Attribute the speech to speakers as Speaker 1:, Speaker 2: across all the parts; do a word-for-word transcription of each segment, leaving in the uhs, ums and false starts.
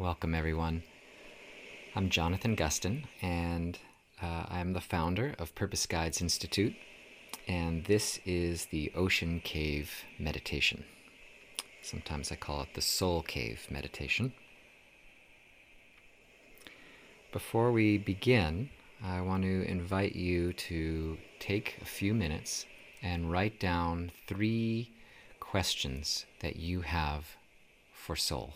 Speaker 1: Welcome, everyone. I'm Jonathan Gustin, and uh, I'm the founder of Purpose Guides Institute, and this is the Ocean Cave Meditation. Sometimes I call it the Soul Cave Meditation. Before we begin, I want to invite you to take a few minutes and write down three questions that you have for soul.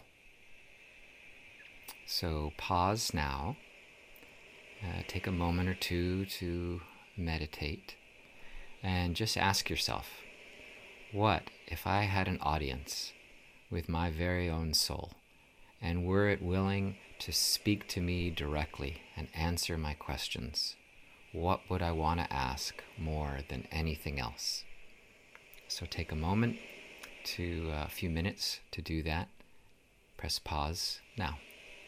Speaker 1: So pause now, uh, take a moment or two to meditate, and just ask yourself, what if I had an audience with my very own soul, and were it willing to speak to me directly and answer my questions? What would I want to ask more than anything else? So take a moment to uh, a few minutes to do that. Press pause now.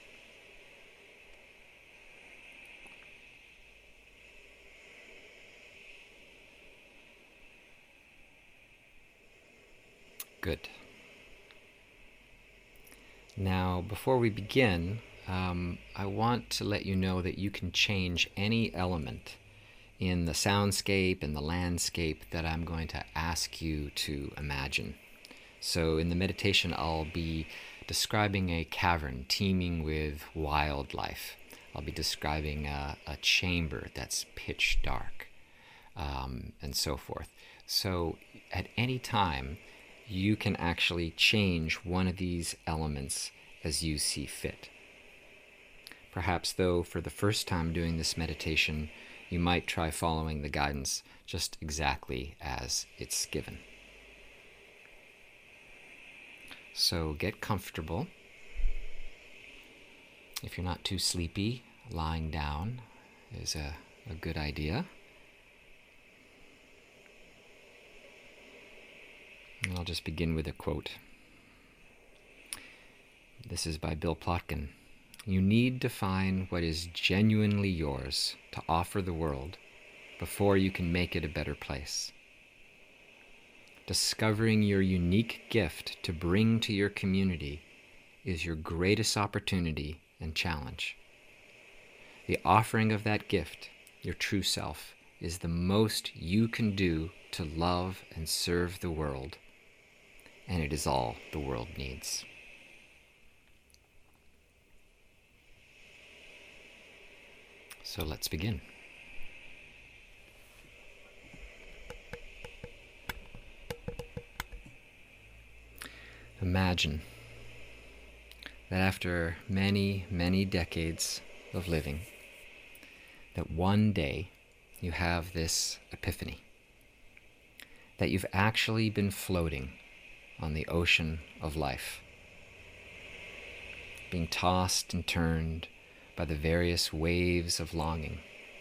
Speaker 1: Good. Now, before we begin, um, I want to let you know that you can change any element in the soundscape and the landscape that I'm going to ask you to imagine. So in the meditation, I'll be describing a cavern teeming with wildlife. I'll be describing a, a chamber that's pitch dark, um, and so forth. So at any time, you can actually change one of these elements as you see fit. Perhaps, though, for the first time doing this meditation, you might try following the guidance just exactly as it's given. So get comfortable. If you're not too sleepy, lying down is a, a good idea. And I'll just begin with a quote. This is by Bill Plotkin. You need to find what is genuinely yours to offer the world before you can make it a better place. Discovering your unique gift to bring to your community is your greatest opportunity and challenge. The offering of that gift, your true self, is the most you can do to love and serve the world, and it is all the world needs. So let's begin. Imagine that after many, many decades of living, that one day you have this epiphany, that you've actually been floating on the ocean of life, being tossed and turned by the various waves of longing.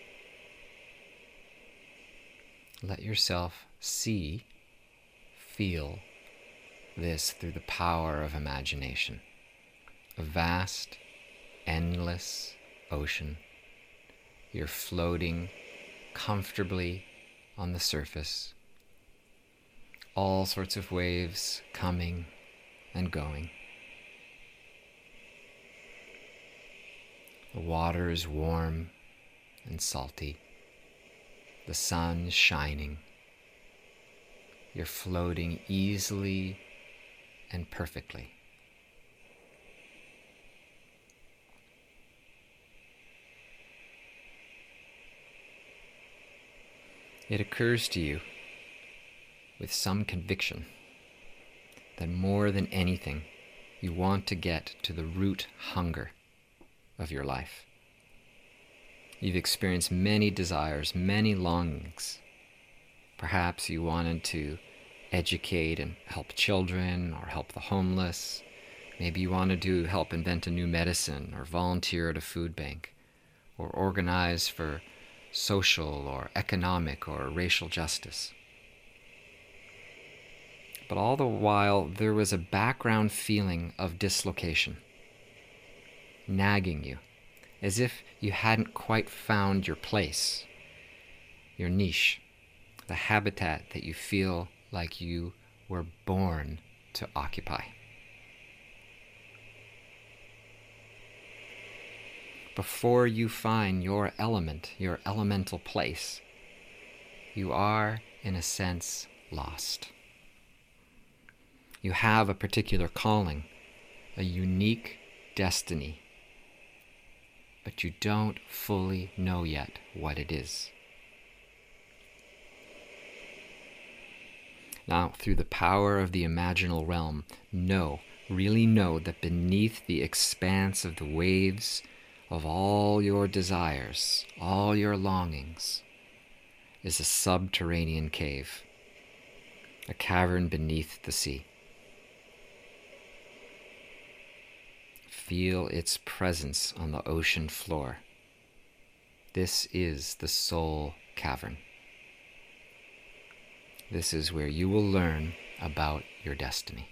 Speaker 1: Let yourself see, feel this through the power of imagination. A vast, endless ocean. You're floating comfortably on the surface. All sorts of waves coming and going. The water is warm and salty. The sun is shining. You're floating easily and perfectly. It occurs to you with some conviction that more than anything, you want to get to the root hunger of your life. You've experienced many desires, many longings. Perhaps you wanted to educate and help children or help the homeless. Maybe you wanted to help invent a new medicine or volunteer at a food bank or organize for social or economic or racial justice. But all the while, there was a background feeling of dislocation, nagging you, as if you hadn't quite found your place, your niche, the habitat that you feel like you were born to occupy. before you find your element, your elemental place, you are, in a sense, lost. You have a particular calling, a unique destiny, but you don't fully know yet what it is. Now, through the power of the imaginal realm, know, really know that beneath the expanse of the waves of all your desires, all your longings, is a subterranean cave, a cavern beneath the sea. Feel its presence on the ocean floor. This is the soul cavern. This is where you will learn about your destiny.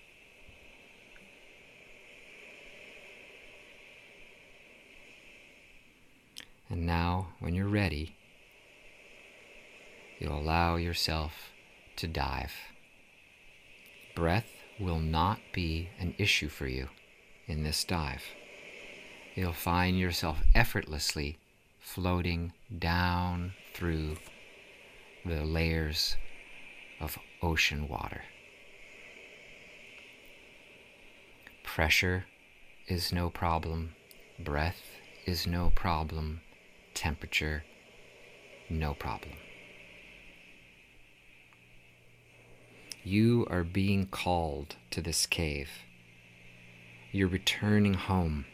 Speaker 1: And now, when you're ready, you'll allow yourself to dive. Breath will not be an issue for you in this dive. You'll find yourself effortlessly floating down through the layers of ocean water. Pressure is no problem. Breath is no problem. Temperature, no problem. You are being called to this cave. You're returning home.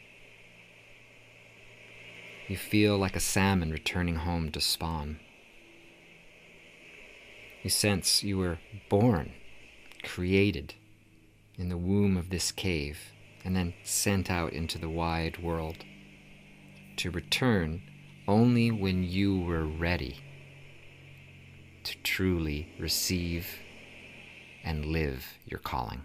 Speaker 1: You feel like a salmon returning home to spawn. You sense you were born, created in the womb of this cave, and then sent out into the wide world to return only when you were ready to truly receive and live your calling.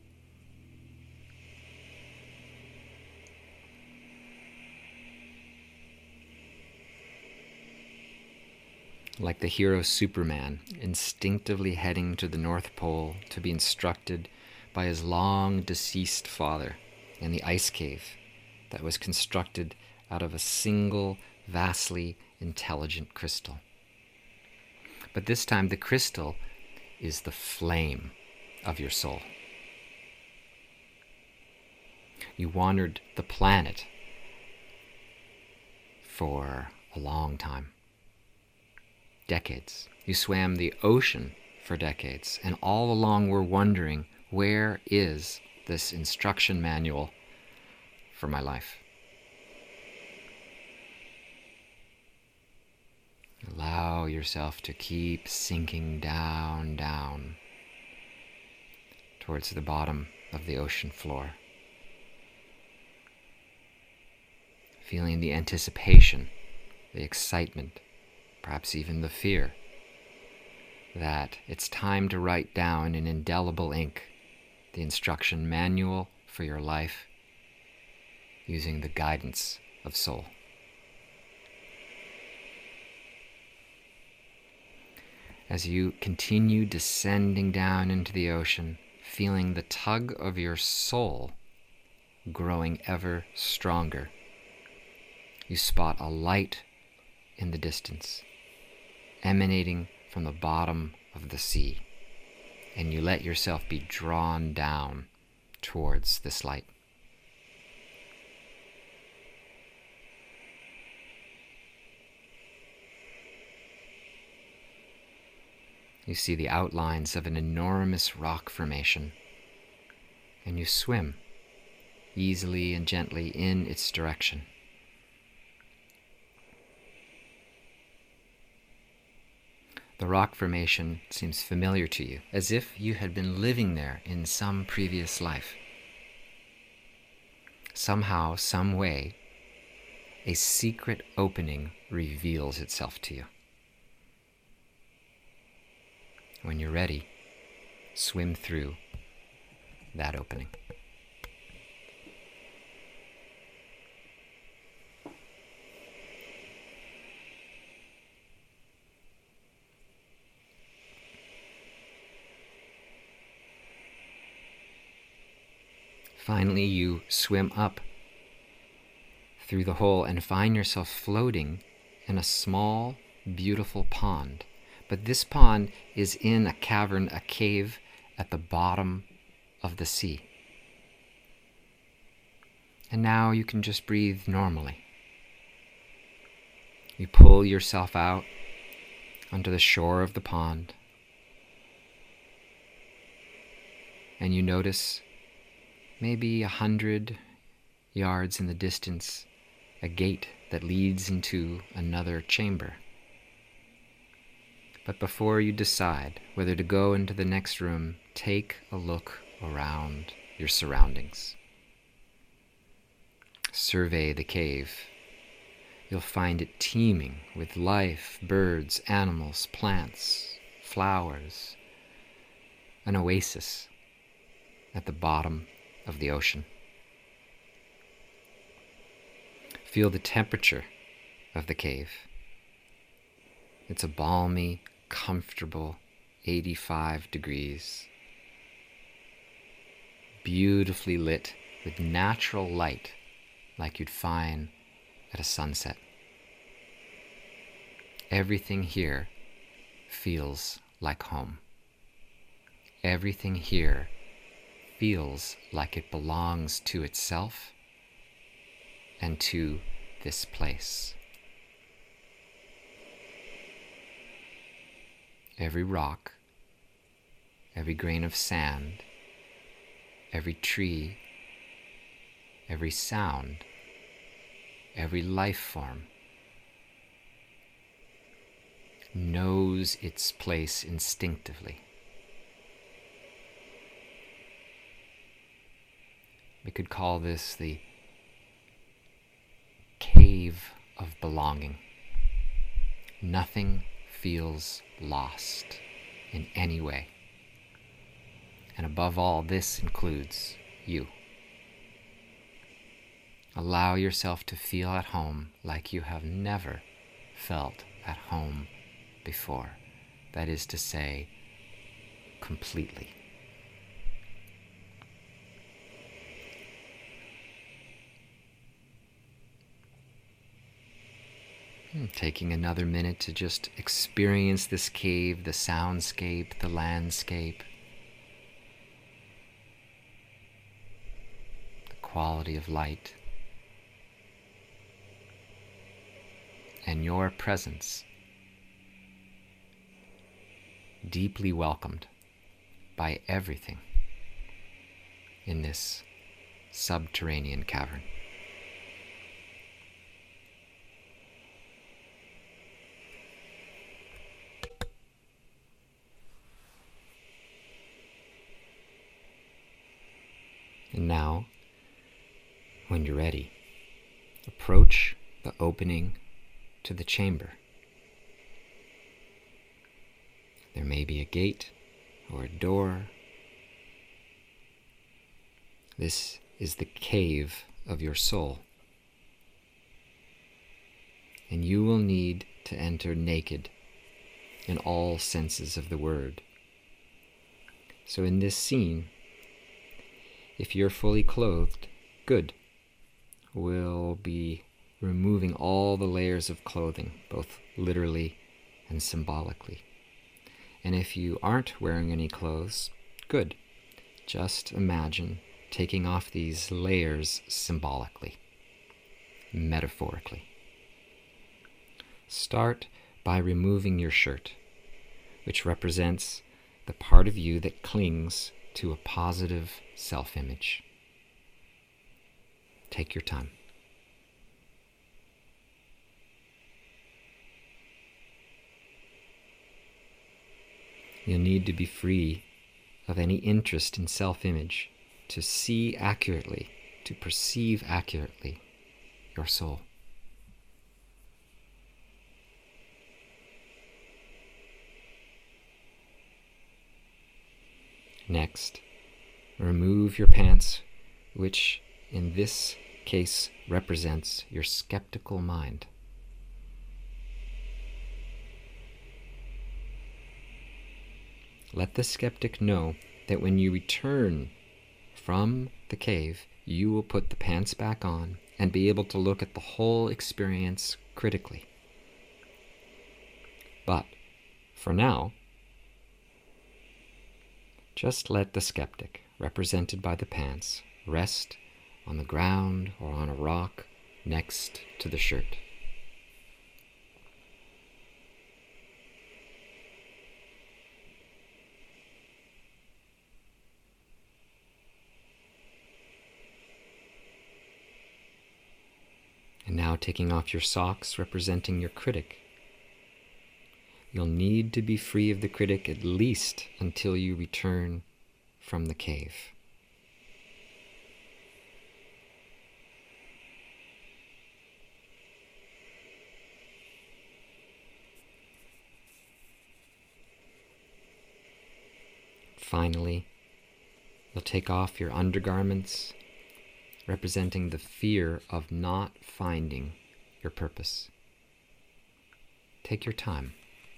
Speaker 1: Like the hero Superman, instinctively heading to the North Pole to be instructed by his long-deceased father in the ice cave that was constructed out of a single, vastly intelligent crystal. But this time the crystal is the flame of your soul. You wandered the planet for a long time. Decades. You swam the ocean for decades, and all along were wondering, where is this instruction manual for my life? Allow yourself to keep sinking down, down towards the bottom of the ocean floor. Feeling the anticipation, the excitement, perhaps even the fear that it's time to write down in indelible ink the instruction manual for your life using the guidance of soul. As you continue descending down into the ocean, feeling the tug of your soul growing ever stronger, you spot a light in the distance, emanating from the bottom of the sea, and you let yourself be drawn down towards this light. You see the outlines of an enormous rock formation, and you swim easily and gently in its direction. The rock formation seems familiar to you, as if you had been living there in some previous life. Somehow, some way, a secret opening reveals itself to you. When you're ready, swim through that opening. Finally, you swim up through the hole and find yourself floating in a small, beautiful pond. But this pond is in a cavern, a cave at the bottom of the sea. And now you can just breathe normally. You pull yourself out onto the shore of the pond, and you notice maybe a hundred yards in the distance a gate that leads into another chamber. But before you decide whether to go into the next room, take a look around your surroundings. Survey the cave. You'll find it teeming with life, birds, animals, plants, flowers, an oasis at the bottom of the ocean. Feel the temperature of the cave. It's a balmy, comfortable eighty-five degrees. Beautifully lit with natural light like you'd find at a sunset. Everything here feels like home. Everything here feels like it belongs to itself and to this place. Every rock, every grain of sand, every tree, every sound, every life form knows its place instinctively. We could call this the cave of belonging. Nothing feels lost in any way. And above all, this includes you. Allow yourself to feel at home like you have never felt at home before. That is to say, completely. Taking another minute to just experience this cave, the soundscape, the landscape, the quality of light, and your presence, deeply welcomed by everything in this subterranean cavern. And now, when you're ready, approach the opening to the chamber. There may be a gate or a door. This is the cave of your soul. And you will need to enter naked in all senses of the word. So in this scene, if you're fully clothed, good. We'll be removing all the layers of clothing, both literally and symbolically. And if you aren't wearing any clothes, good. Just imagine taking off these layers symbolically, metaphorically. Start by removing your shirt, which represents the part of you that clings to a positive self-image. Take your time. You'll need to be free of any interest in self-image to see accurately, to perceive accurately your soul. Next, remove your pants, which in this case represents your skeptical mind. Let the skeptic know that when you return from the cave, you will put the pants back on and be able to look at the whole experience critically. But for now, just let the skeptic, represented by the pants, rest on the ground or on a rock next to the shirt. And now taking off your socks, representing your critic. You'll need to be free of the critic at least until you return from the cave. Finally, you'll take off your undergarments, representing the fear of not finding your purpose. Take your time.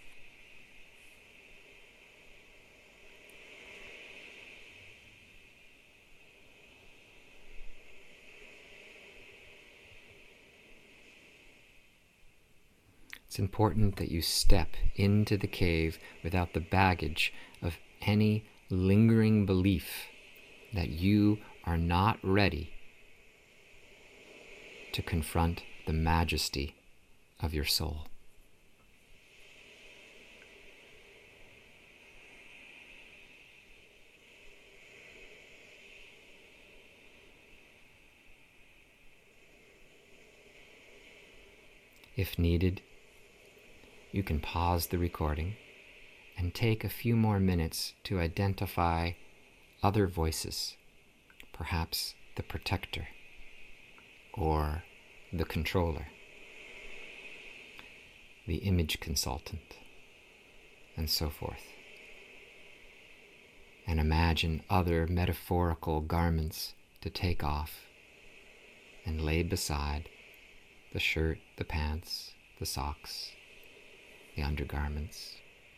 Speaker 1: It's important that you step into the cave without the baggage of any lingering belief that you are not ready to confront the majesty of your soul. If needed, you can pause the recording and take a few more minutes to identify other voices, perhaps the protector or the controller, the image consultant, and so forth. And imagine other metaphorical garments to take off and lay beside the shirt, the pants, the socks, the undergarments.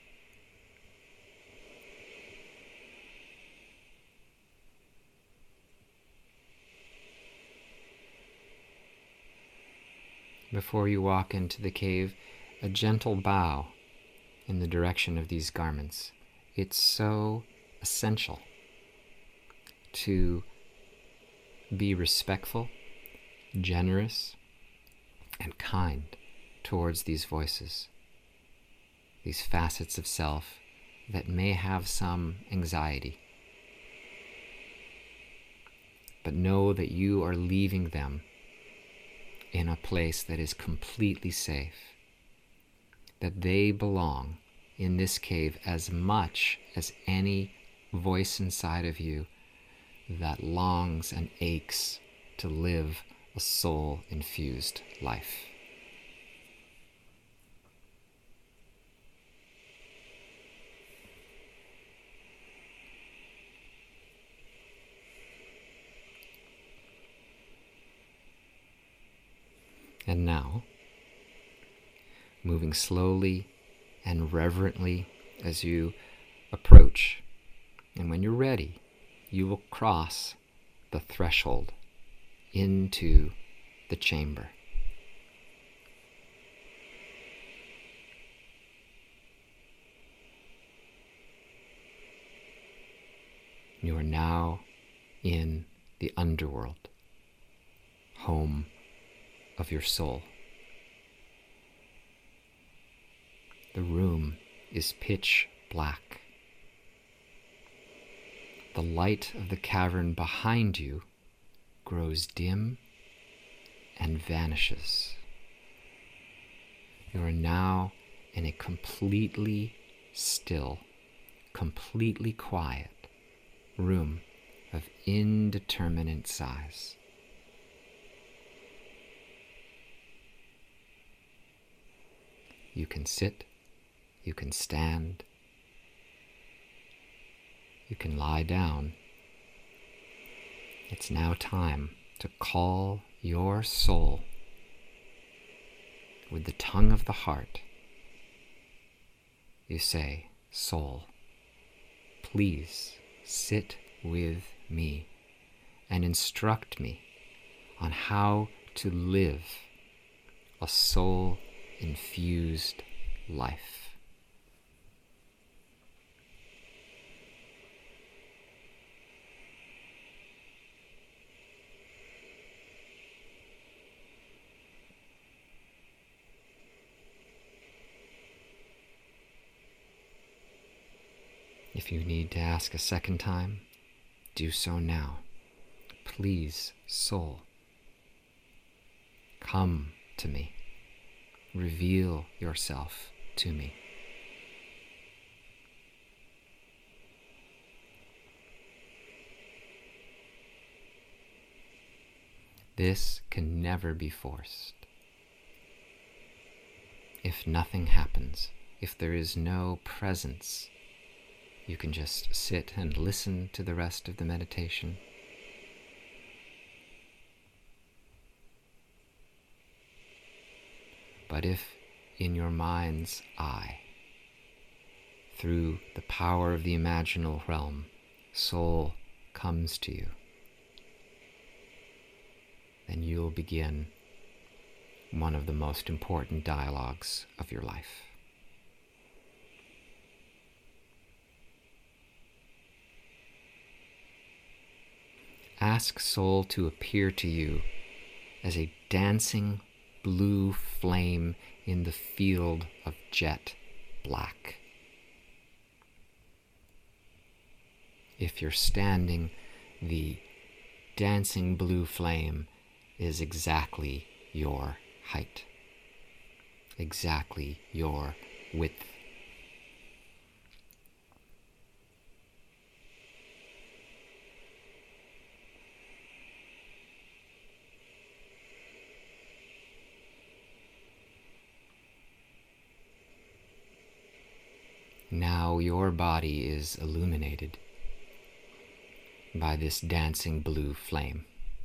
Speaker 1: Before you walk into the cave, a gentle bow in the direction of these garments. It's so essential to be respectful, generous, and kind towards these voices, these facets of self that may have some anxiety. But know that you are leaving them in a place that is completely safe, that they belong in this cave as much as any voice inside of you that longs and aches to live a soul-infused life. And now, moving slowly and reverently as you approach, and when you're ready, you will cross the threshold into the chamber. You are now in the underworld, home of your soul. The room is pitch black. The light of the cavern behind you grows dim and vanishes. You are now in a completely still, completely quiet room of indeterminate size. You can sit, you can stand, you can lie down. It's now time to call your soul with the tongue of the heart. You say, "Soul, please sit with me and instruct me on how to live a soul-infused life. If you need to ask a second time, do so now. Please, soul, come to me. Reveal yourself to me. This can never be forced. If nothing happens, if there is no presence, you can just sit and listen to the rest of the meditation. But if in your mind's eye, through the power of the imaginal realm, soul comes to you, then you'll begin one of the most important dialogues of your life. Ask soul to appear to you as a dancing blue flame in the field of jet black. If you're standing, the dancing blue flame is exactly your height, exactly your width. Now your body is illuminated by this dancing blue flame.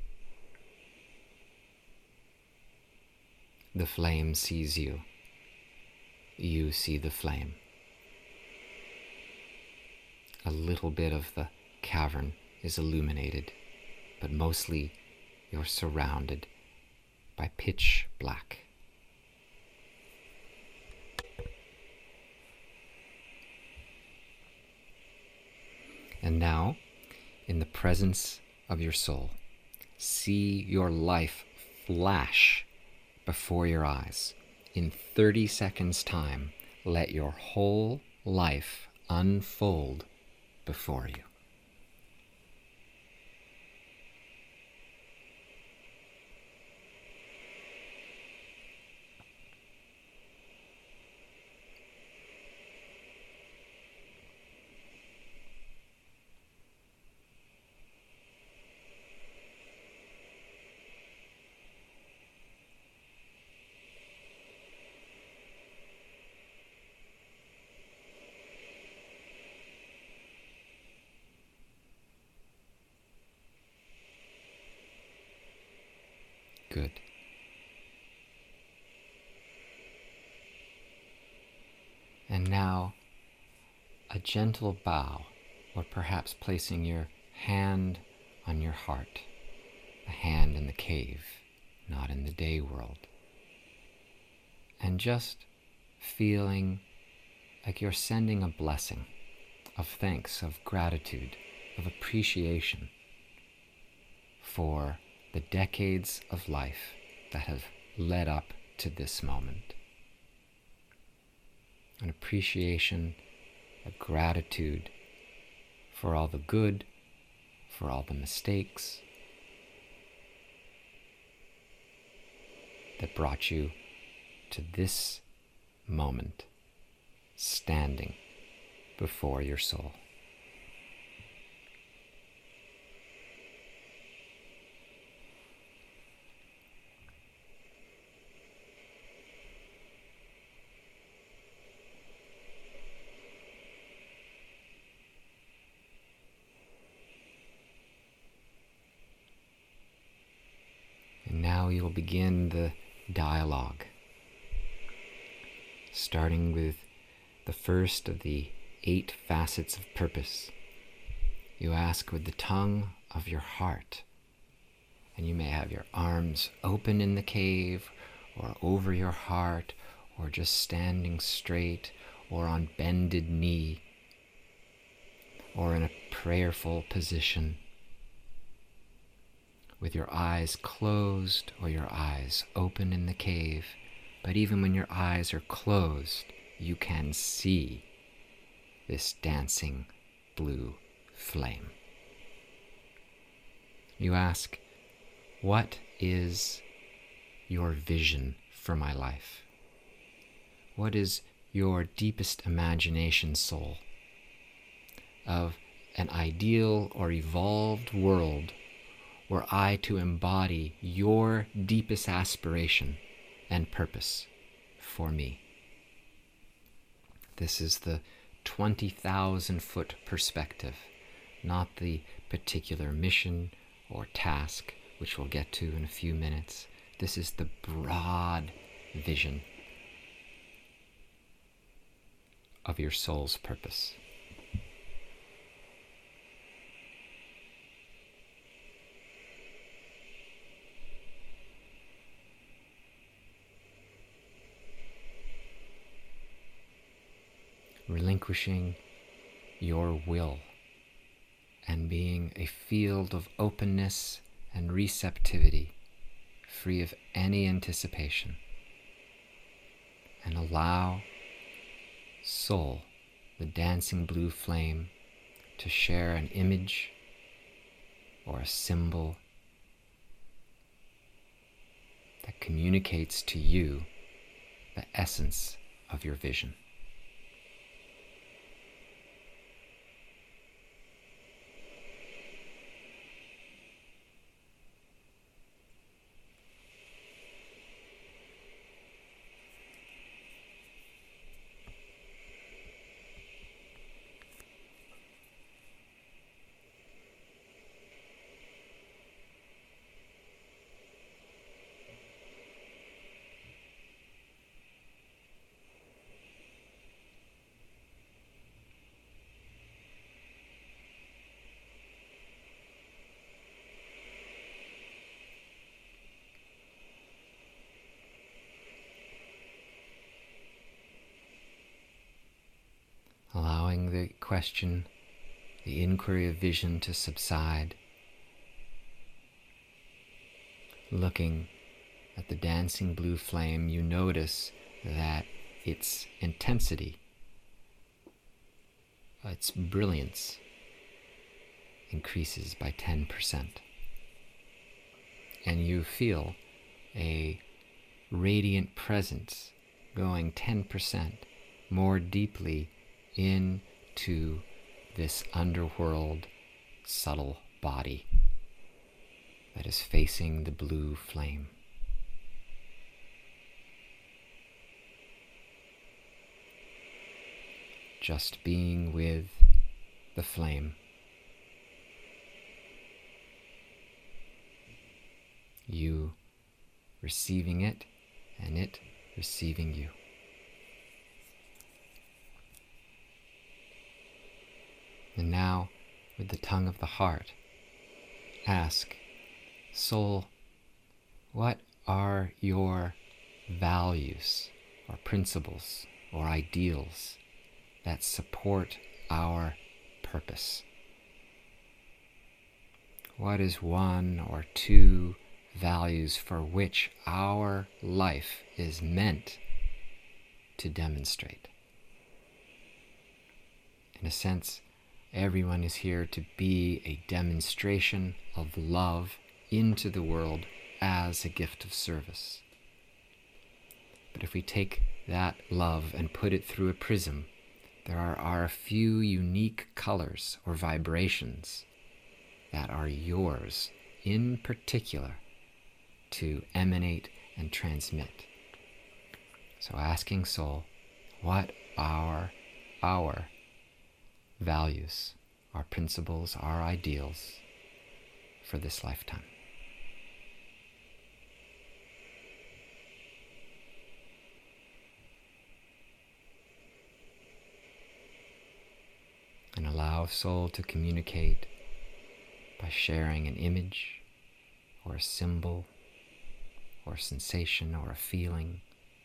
Speaker 1: The flame sees you. You see the flame. A little bit of the cavern is illuminated, but mostly you're surrounded by pitch black. And now, in the presence of your soul, see your life flash before your eyes. In thirty seconds' time, let your whole life unfold before you. Good. And now, a gentle bow, or perhaps placing your hand on your heart, a hand in the cave, not in the day world, and just feeling like you're sending a blessing of thanks, of gratitude, of appreciation for the decades of life that have led up to this moment. An appreciation, a gratitude for all the good, for all the mistakes that brought you to this moment, standing before your soul. And now you'll begin the dialogue, starting with the first of the eight facets of purpose. You ask with the tongue of your heart, And you may have your arms open in the cave, or over your heart, or just standing straight, or on bended knee, or in a prayerful position, with your eyes closed or your eyes open in the cave. But even when your eyes are closed, you can see this dancing blue flame. You ask, what is your vision for my life? What is your deepest imagination, soul, of an ideal or evolved world were I to embody your deepest aspiration and purpose for me? This is the twenty thousand foot perspective, not the particular mission or task, which we'll get to in a few minutes. This is the broad vision of your soul's purpose. Relinquishing your will and being a field of openness and receptivity, free of any anticipation. And allow soul, the dancing blue flame, to share an image or a symbol that communicates to you the essence of your vision. Allowing the question, the inquiry of vision to subside, looking at the dancing blue flame, you notice that its intensity, its brilliance, increases by ten percent. And you feel a radiant presence going ten percent more deeply into this underworld subtle body that is facing the blue flame. Just being with the flame. You receiving it and it receiving you. And now, with the tongue of the heart, ask, soul, what are your values or principles or ideals that support our purpose? What is one or two values for which our life is meant to demonstrate? In a sense, everyone is here to be a demonstration of love into the world as a gift of service. But if we take that love and put it through a prism, there are, are a few unique colors or vibrations that are yours in particular to emanate and transmit. So asking soul, what are our values, our principles, our ideals for this lifetime? And allow soul to communicate by sharing an image or a symbol or a sensation or a feeling,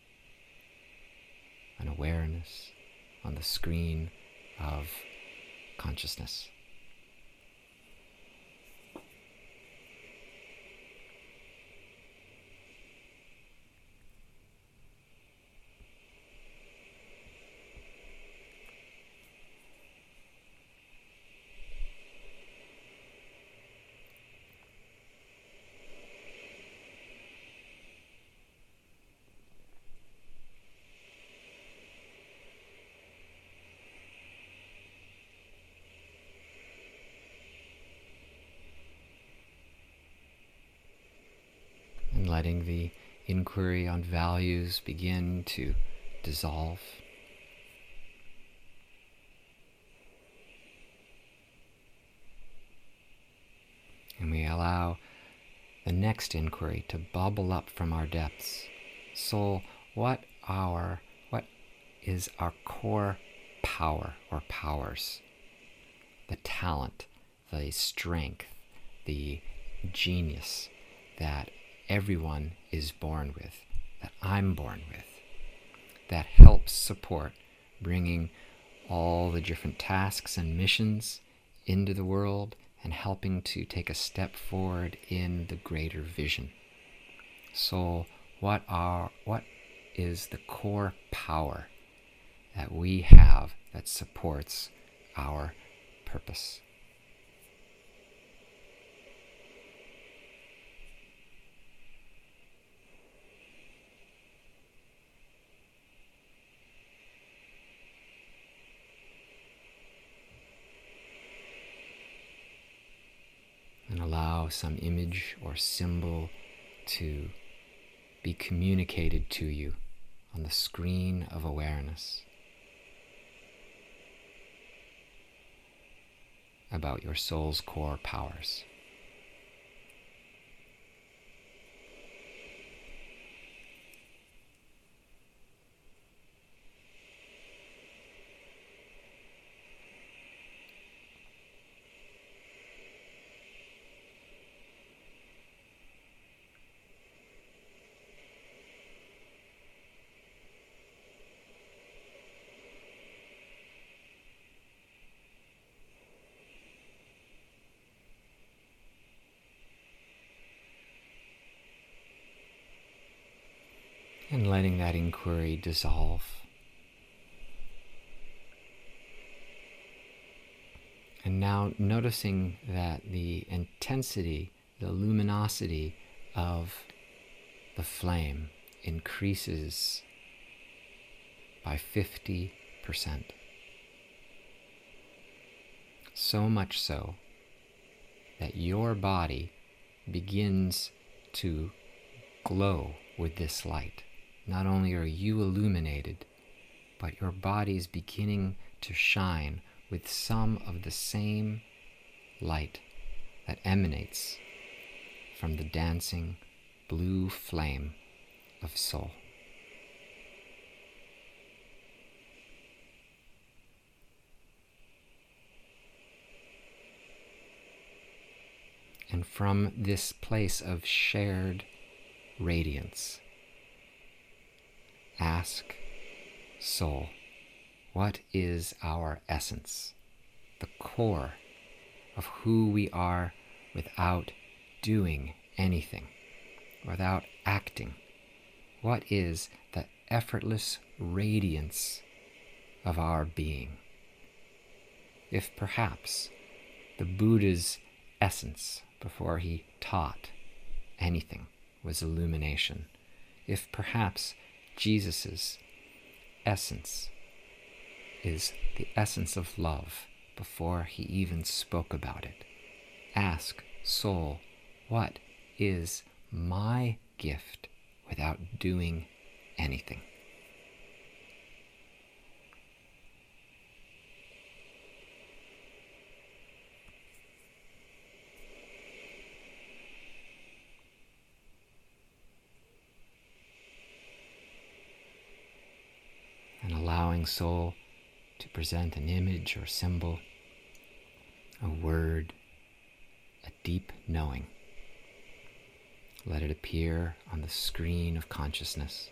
Speaker 1: an awareness on the screen of consciousness. And letting the inquiry on values begin to dissolve. And we allow the next inquiry to bubble up from our depths. Soul, what our what is our core power or powers? The talent, the strength, the genius that everyone is born with, that I'm born with, that helps support bringing all the different tasks and missions into the world and helping to take a step forward in the greater vision. So what are what is the core power that we have that supports our purpose? And allow some image or symbol to be communicated to you on the screen of awareness about your soul's core powers. And letting that inquiry dissolve. And now noticing that the intensity, the luminosity of the flame increases by fifty percent. So much so that your body begins to glow with this light. Not only are you illuminated, but your body is beginning to shine with some of the same light that emanates from the dancing blue flame of soul. And from this place of shared radiance, ask, soul, what is our essence, the core of who we are without doing anything, without acting? What is the effortless radiance of our being? If perhaps the Buddha's essence before he taught anything was illumination, if perhaps Jesus's essence is the essence of love before he even spoke about it, ask, soul, what is my gift without doing anything? And allowing soul to present an image or symbol, a word, a deep knowing. Let it appear on the screen of consciousness.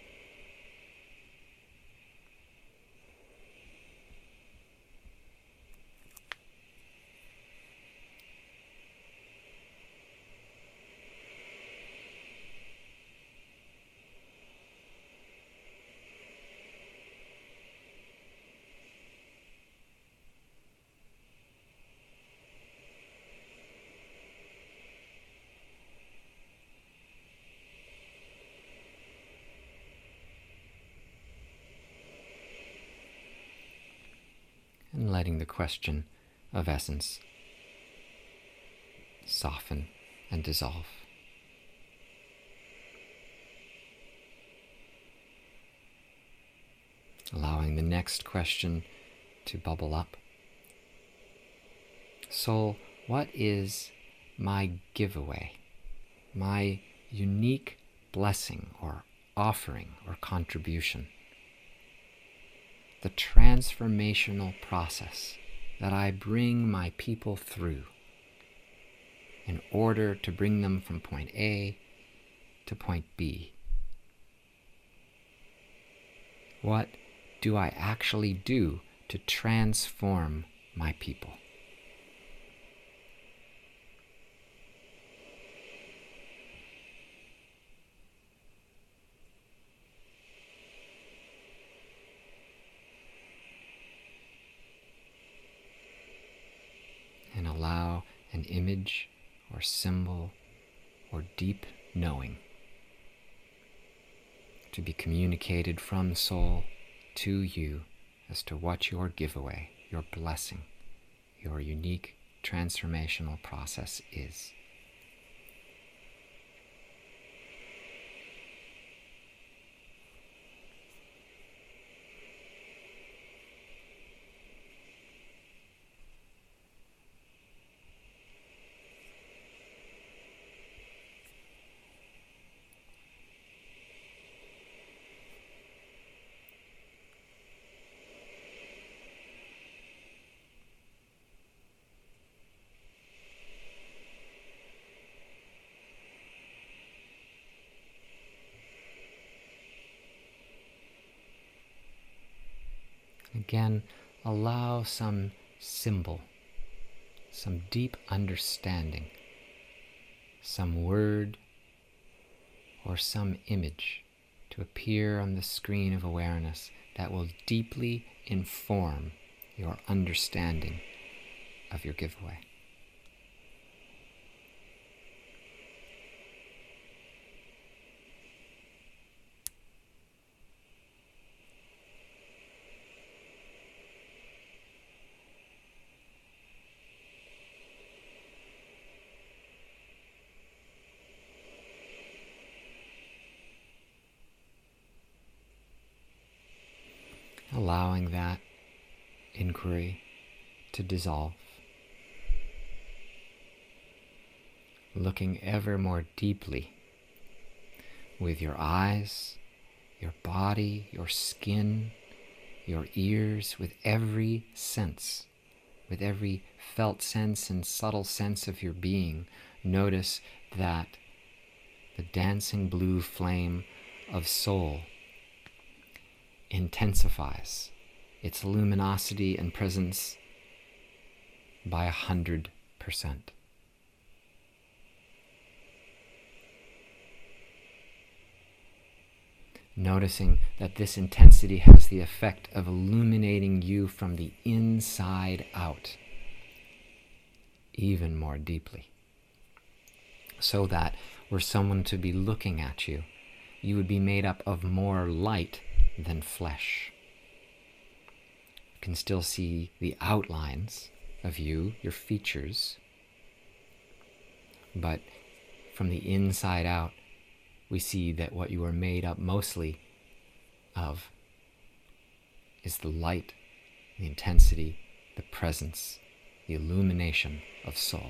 Speaker 1: And letting the question of essence soften and dissolve. Allowing the next question to bubble up. Soul, what is my giveaway, my unique blessing or offering or contribution? The transformational process that I bring my people through in order to bring them from point A to point B. What do I actually do to transform my people? And allow an image or symbol or deep knowing to be communicated from soul to you as to what your giveaway, your blessing, your unique transformational process is. Again, allow some symbol, some deep understanding, some word or some image to appear on the screen of awareness that will deeply inform your understanding of your giveaway. Allowing that inquiry to dissolve, looking ever more deeply with your eyes, your body, your skin, your ears, with every sense, with every felt sense and subtle sense of your being. Notice that the dancing blue flame of soul intensifies its luminosity and presence by a hundred percent. Noticing that this intensity has the effect of illuminating you from the inside out even more deeply, so that were someone to be looking at you, you would be made up of more light than flesh. You can still see the outlines of you, your features, but from the inside out, we see that what you are made up mostly of is the light, the intensity, the presence, the illumination of soul.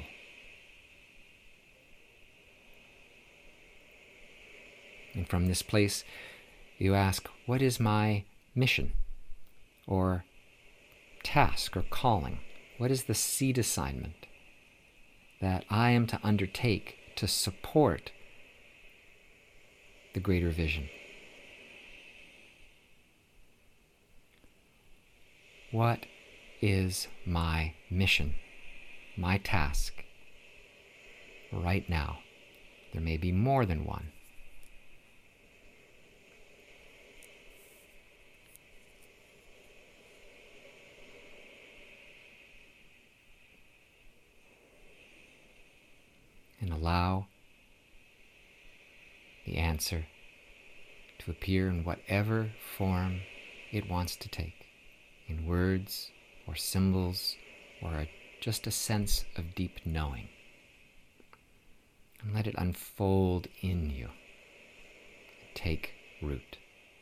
Speaker 1: And from this place, you ask, what is my mission or task or calling? What is the seed assignment that I am to undertake to support the greater vision? What is my mission, my task right now? There may be more than one. And allow the answer to appear in whatever form it wants to take, in words or symbols or a, just a sense of deep knowing. And let it unfold in you and take root.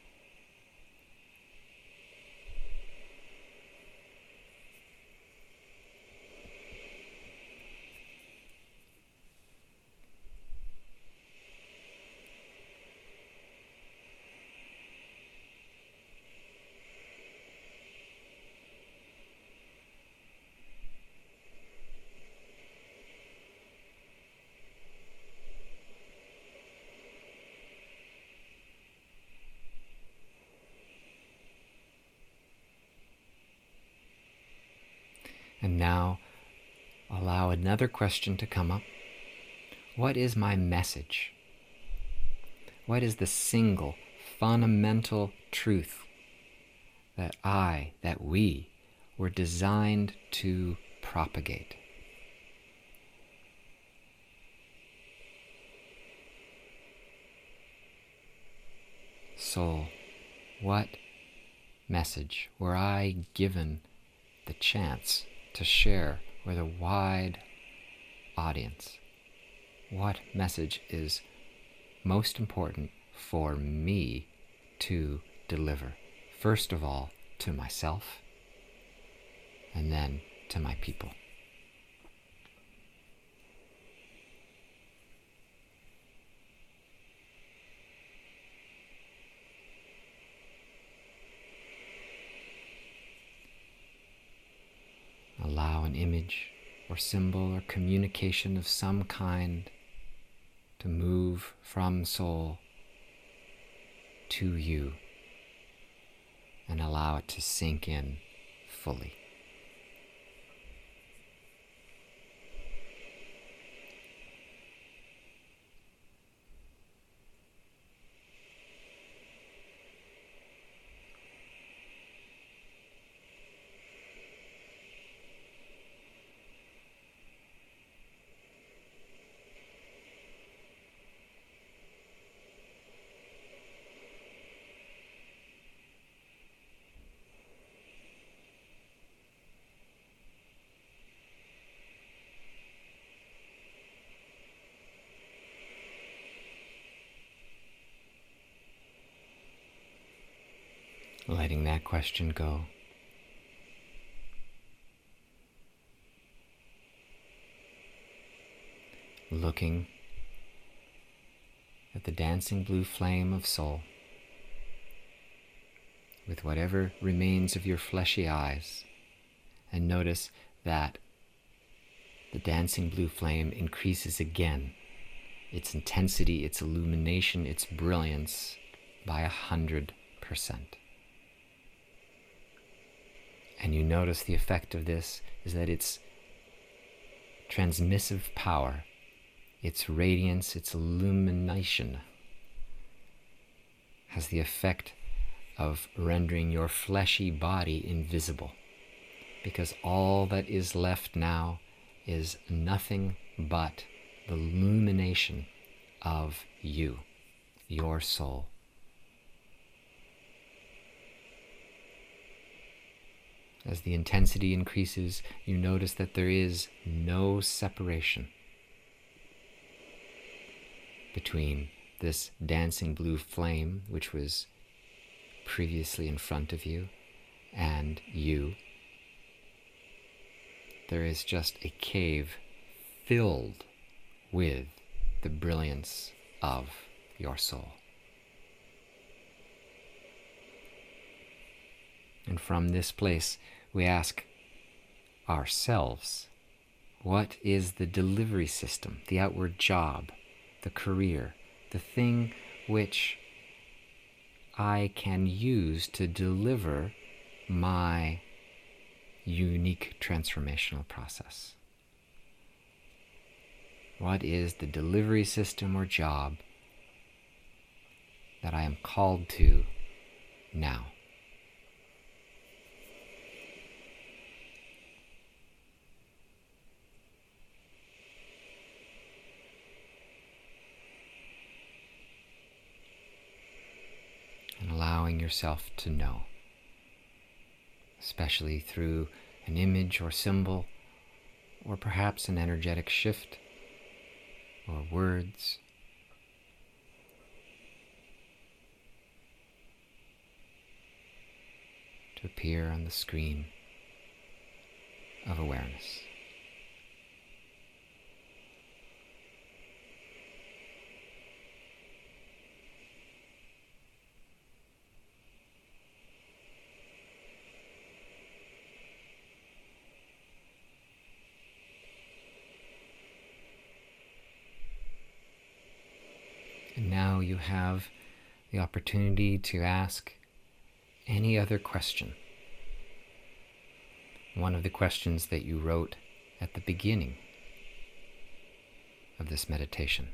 Speaker 1: And now, allow another question to come up. What is my message? What is the single fundamental truth that I, that we, were designed to propagate? Soul, what message were I given the chance to share with a wide audience? What message is most important for me to deliver? First of all, to myself, and then to my people. Allow an image or symbol or communication of some kind to move from soul to you, and allow it to sink in fully. Letting that question go. Looking at the dancing blue flame of soul with whatever remains of your fleshy eyes, and notice that the dancing blue flame increases again, its intensity, its illumination, its brilliance by a hundred percent. And you notice the effect of this is that its transmissive power, its radiance, its illumination has the effect of rendering your fleshy body invisible, because all that is left now is nothing but the illumination of you, your soul. As the intensity increases, you notice that there is no separation between this dancing blue flame, which was previously in front of you, and you. There is just a cave filled with the brilliance of your soul. And from this place, we ask ourselves, what is the delivery system, the outward job, the career, the thing which I can use to deliver my unique transformational process? What is the delivery system or job that I am called to now? And allowing yourself to know, especially through an image or symbol, or perhaps an energetic shift, or words. To appear on the screen of awareness. And now you have the opportunity to ask any other question. One of the questions that you wrote at the beginning of this meditation.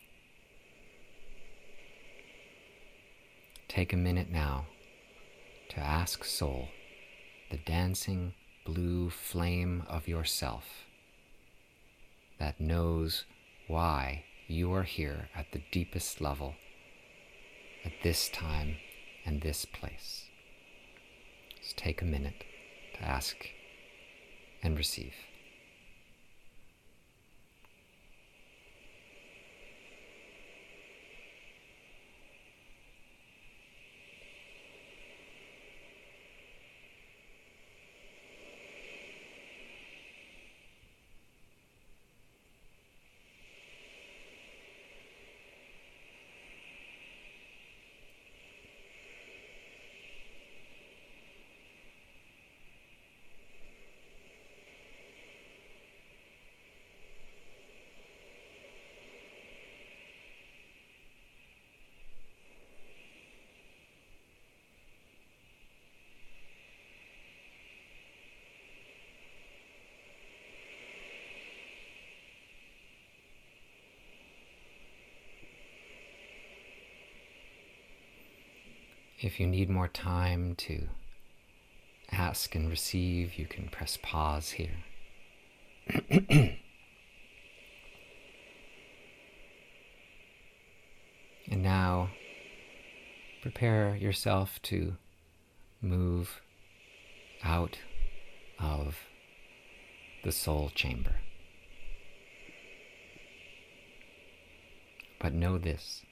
Speaker 1: Take a minute now to ask Soul, the dancing blue flame of yourself that knows why you are here at the deepest level, at this time and this place. Just take a minute to ask and receive. If you need more time to ask and receive, you can press pause here. And now, prepare yourself to move out of the soul chamber. But know this.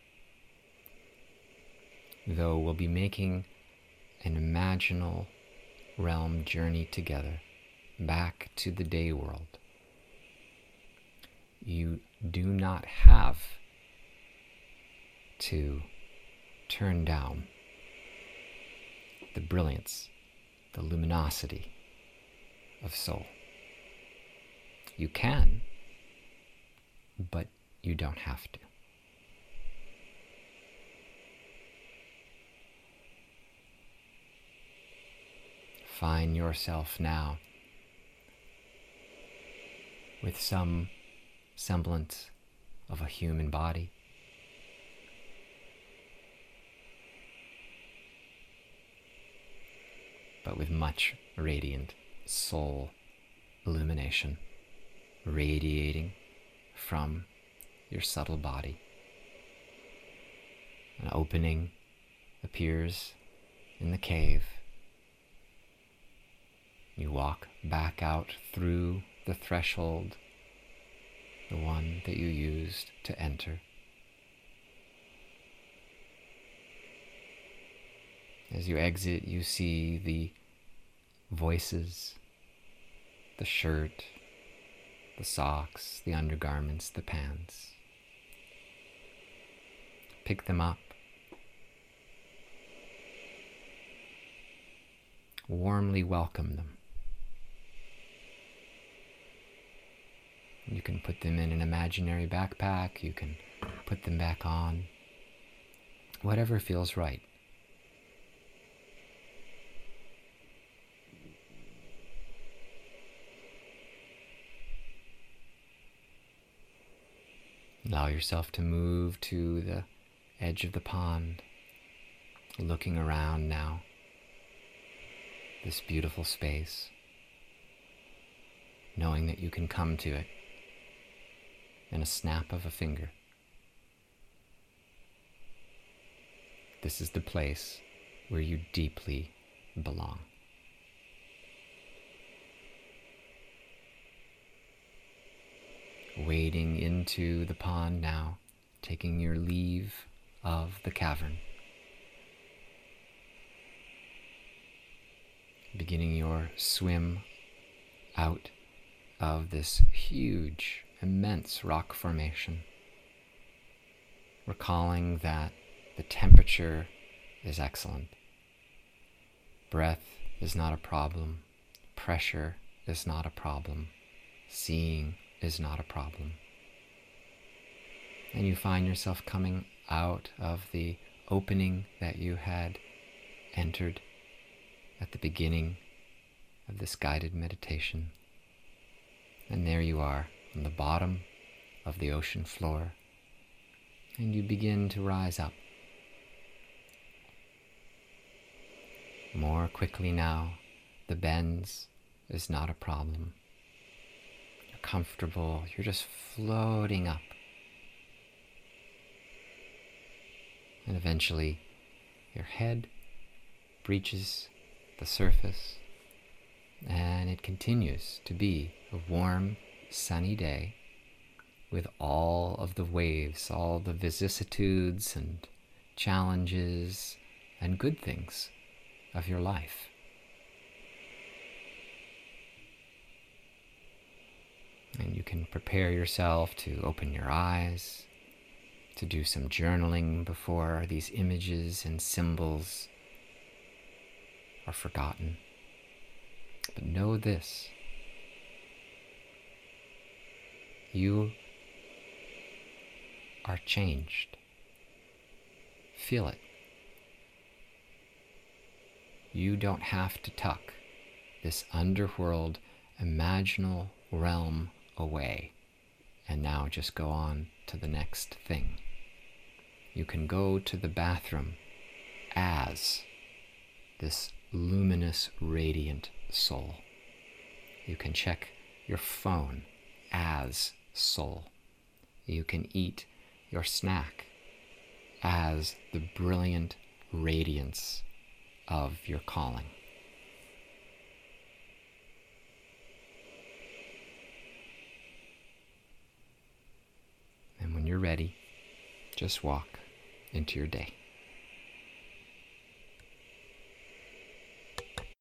Speaker 1: Though we'll be making an imaginal realm journey together back to the day world, you do not have to turn down the brilliance, the luminosity of soul. You can, but you don't have to. Find yourself now with some semblance of a human body, but with much radiant soul illumination radiating from your subtle body. An opening appears in the cave. You walk back out through the threshold, the one that you used to enter. As you exit, you see the voices, the shirt, the socks, the undergarments, the pants. Pick them up. Warmly welcome them. You can put them in an imaginary backpack, you can put them back on. whatever feels right. Allow yourself to move to the edge of the pond, looking around now, this beautiful space, knowing that you can come to it in a snap of a finger. This is the place where you deeply belong. Wading into the pond now, taking your leave of the cavern. Beginning your swim out of this huge, immense rock formation. Recalling that the temperature is excellent. Breath is not a problem. Pressure is not a problem. Seeing is not a problem. And you find yourself coming out of the opening that you had entered at the beginning of this guided meditation. And there you are on the bottom of the ocean floor, and you begin to rise up. More quickly now, the bends is not a problem. You're comfortable, you're just floating up. And eventually, your head breaches the surface, and it continues to be a warm, sunny day with all of the waves, all the vicissitudes and challenges and good things of your life. And you can prepare yourself to open your eyes, to do some journaling before these images and symbols are forgotten. But know this: you are changed. Feel it. You don't have to tuck this underworld imaginal realm away and now just go on to the next thing. You can go to the bathroom as this luminous, radiant soul. You can check your phone as soul. You can eat your snack as the brilliant radiance of your calling. And when you're ready, just walk into your day.